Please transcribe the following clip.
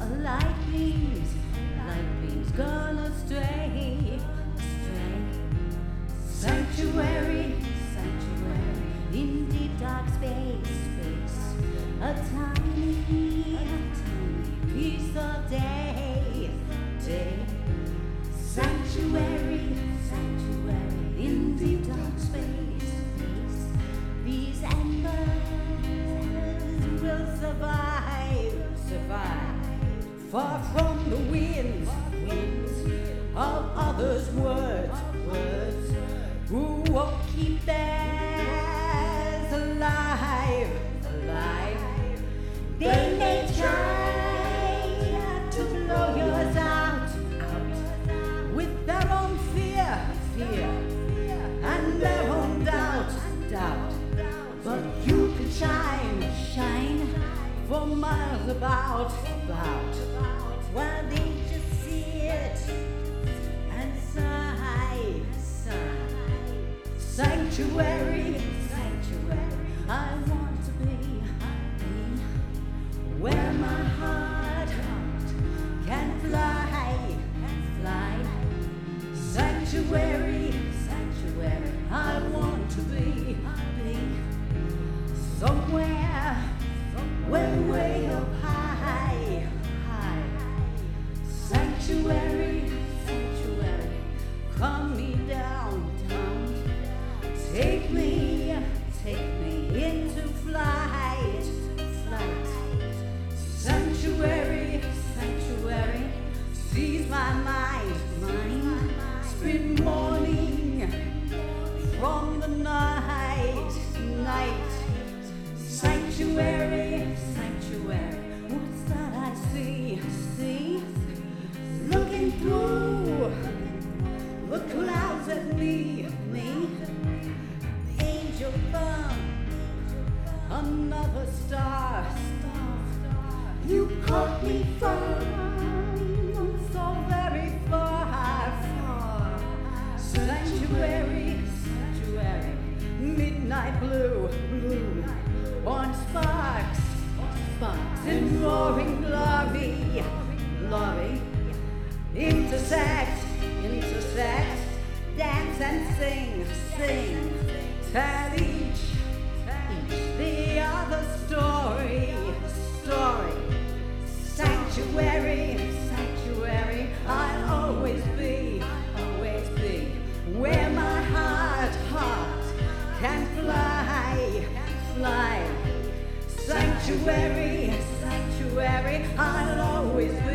light beams gonna stray, stray. Sanctuary, sanctuary, in deep dark space, space. A tiny piece of day, day. Sanctuary, sanctuary, in deep dark space, space. These embers will survive, survive. Far from the winds, winds of others' words, words. Who won't keep theirs alive, alive. They may try to blow yours out, out. With their own fear, fear, and their own doubt, doubt. But you can shine, shine for miles about, about. While they just sit and sigh, sigh. Sanctuary, sanctuary, I want to be where my heart can fly, fly. Sanctuary, sanctuary, I want to be somewhere, way, way up high, high. Sanctuary, sanctuary, calm me down, down. Take me into flight, flight. Sanctuary, sanctuary, seize my mind, mind. Spend morning from the night, night. Sanctuary, sanctuary, what's that I see, see? Looking through the clouds at me, me. Angel thumb, another star, star. You caught me from so very far, far. Sanctuary, sanctuary, midnight blue, blue. On sparks, sparks in roaring glory, glory. Intersect, intersect, dance and sing, sing. Tell each the other story, story. Sanctuary, sanctuary, I'll always be where my heart can fly, fly. Sanctuary, sanctuary, I'll always be.